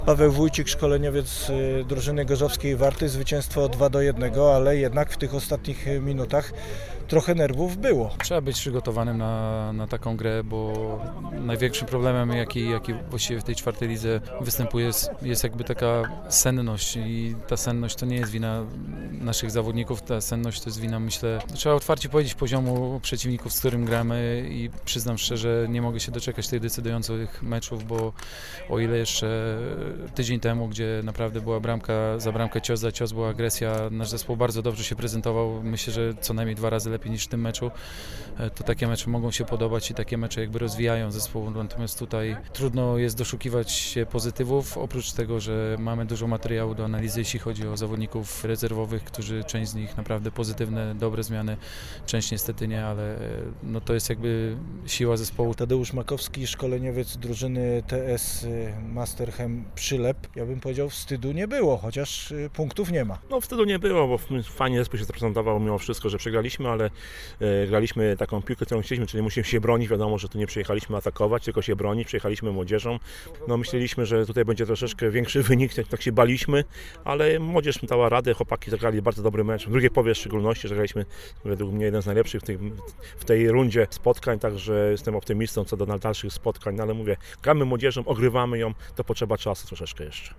Paweł Wójcik, szkoleniowiec drużyny gorzowskiej Warty, zwycięstwo 2-1, ale jednak w tych ostatnich minutach trochę nerwów było. Trzeba być przygotowanym na taką grę, bo największym problemem, jaki właściwie w tej czwartej lidze występuje, jest jakby taka senność i ta senność to nie jest wina naszych zawodników, ta senność to jest wina, myślę, trzeba otwarcie powiedzieć, poziomu przeciwników, z którym gramy i przyznam szczerze, nie mogę się doczekać tych decydujących meczów, bo o ile jeszcze tydzień temu, gdzie naprawdę była bramka za bramkę, cios za cios, była agresja, nasz zespół bardzo dobrze się prezentował, myślę, że co najmniej 2 razy lepiej niż w tym meczu, to takie mecze mogą się podobać i takie mecze jakby rozwijają zespół, natomiast tutaj trudno jest doszukiwać się pozytywów, oprócz tego, że mamy dużo materiału do analizy, jeśli chodzi o zawodników rezerwowych, którzy część z nich naprawdę pozytywne, dobre zmiany, część niestety nie, ale no to jest jakby siła zespołu. Tadeusz Makowski, szkoleniowiec drużyny TS Masterchem Przylep. Ja bym powiedział, wstydu nie było, chociaż punktów nie ma. No wstydu nie było, bo fajnie zespół się zaprezentował mimo wszystko, że przegraliśmy, ale graliśmy taką piłkę, którą chcieliśmy, czyli musimy się bronić. Wiadomo, że tu nie przyjechaliśmy atakować, tylko się bronić. Przyjechaliśmy młodzieżą. No myśleliśmy, że tutaj będzie troszeczkę większy wynik, tak się baliśmy, ale młodzież dała radę, chłopaki zagrali bardzo dobry mecz. W drugiej połowie w szczególności, że graliśmy według mnie jeden z najlepszych w tej rundzie spotkań, także jestem optymistą co do dalszych spotkań, no ale mówię, gramy młodzieżą, ogrywamy ją, to potrzeba czasu troszeczkę jeszcze.